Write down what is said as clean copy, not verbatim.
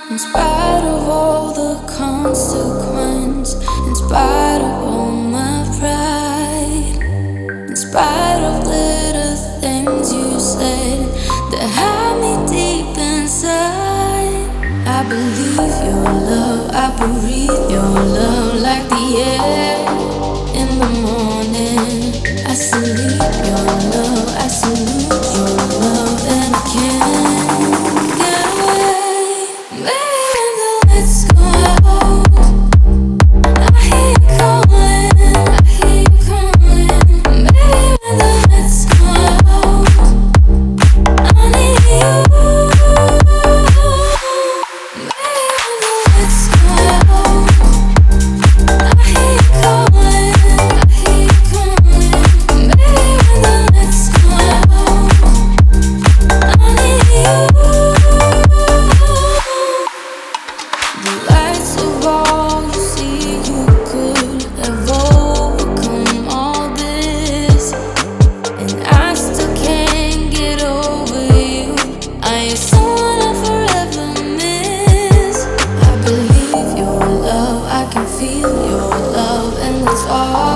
In spite of all the consequence, in spite of all my pride, in spite of little things you said that had me deep inside, I believe your love, I breathe your love like the air in the morning. I salute your love, I salute your love, and I can't get away. Maybe when the lights go out, I hear you calling, I hear you calling. Maybe when the lights go out, I need you. Maybe when the lights go out, I hear you calling, I hear you calling. Maybe when the lights go out, I need you. The lights of all you see, you could have overcome all this, and I still can't get over you. I am someone I'll forever miss. I believe your love, I can feel your love, and that's all